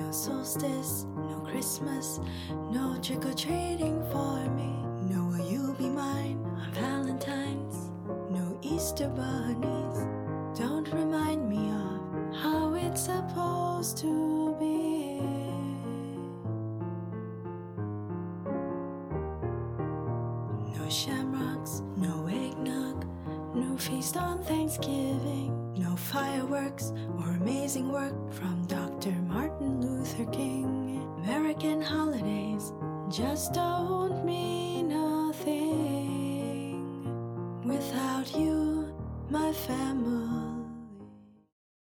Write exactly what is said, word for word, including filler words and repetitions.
No solstice, no Christmas, no trick-or-treating for me. No will you be mine on Valentine's, no Easter bunnies. Don't remind me of how it's supposed to be. No shamrocks, no eggnog, no feast on Thanksgiving, no fireworks or amazing work from Doctor Martin Luther King. American holidays just don't mean nothing without you, my family.